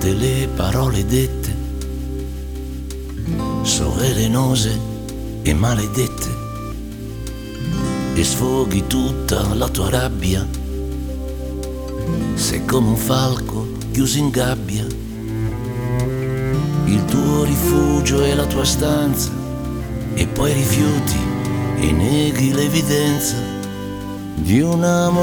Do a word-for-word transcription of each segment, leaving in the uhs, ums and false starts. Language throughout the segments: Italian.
volte le parole dette sono velenose e maledette e sfoghi tutta la tua rabbia. Sei come un falco chiuso in gabbia, il tuo rifugio è la tua stanza e poi rifiuti e neghi l'evidenza di un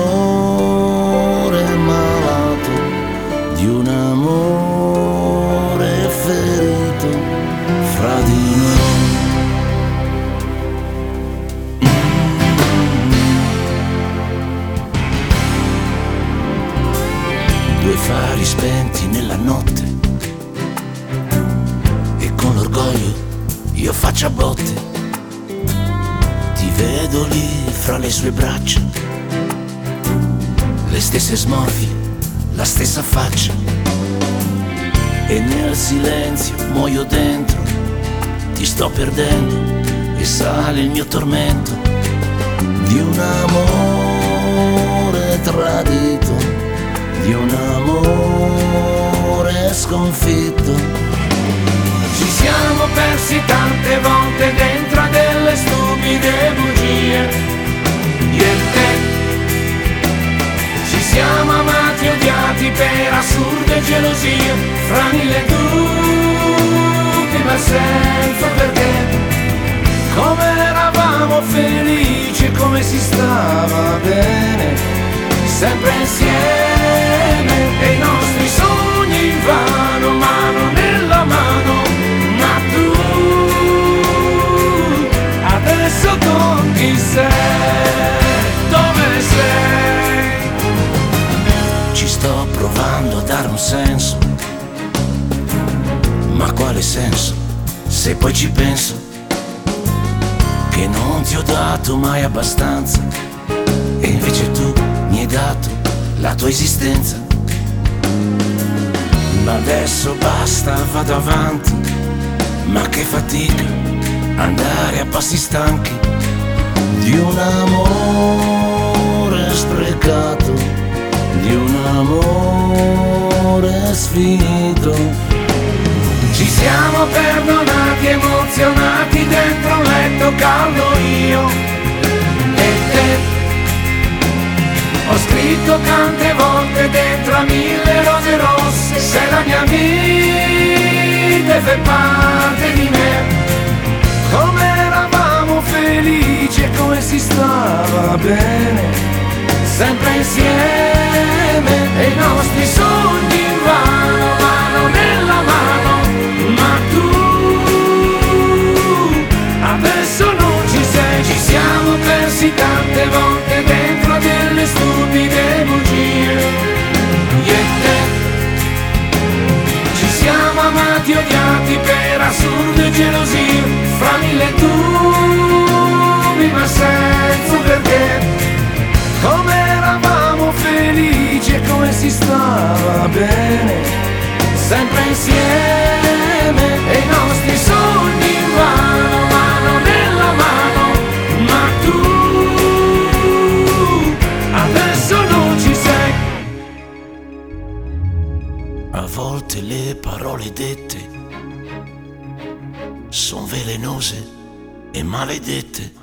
amore malato, di un amore ferito fra di noi. Due fari spenti nella notte e con l'orgoglio io faccio a botte. Ti vedo lì fra le sue braccia, le stesse smorfie, la stessa faccia, e nel silenzio muoio dentro, ti sto perdendo e sale il mio tormento di un amore tradito, di un amore sconfitto. Ci siamo persi tante volte dentro a delle stupide bugie, io e te. Ci siamo amati e odiati per assurde gelosie, fra mille dubbi ma senza perché. Come eravamo felici e come si stava bene, sempre insieme, e i nostri sogni invano, mano nella mano. Ma tu adesso con chi sei? Dove sei? Ci sto provando a dare un senso, ma quale senso se poi ci penso che non ti ho dato mai abbastanza e invece tu mi hai dato la tua esistenza. Ma adesso basta, vado avanti, ma che fatica andare a passi stanchi di un amore sprecato, di un amore sfinito. Ci siamo perdonati, emozionati dentro un letto caldo io e te. Ho scritto tante volte dentro a mille rose rosse, sei la mia vita e fai parte di me. Come eravamo felici e come si stava bene, sempre insieme, e i nostri sogni invano, mano nella mano. Ma tu adesso non ci sei, ci siamo persi tante volte dentro delle stupide bugie, io e te. Ci siamo amati e odiati per assurde gelosie, fra mille dubbi ma senza perché. Come eravamo felici e come si stava bene, sempre insieme, e i nostri sogni invano, mano nella mano. Ma tu adesso non ci sei. A volte le parole dette son velenose e maledette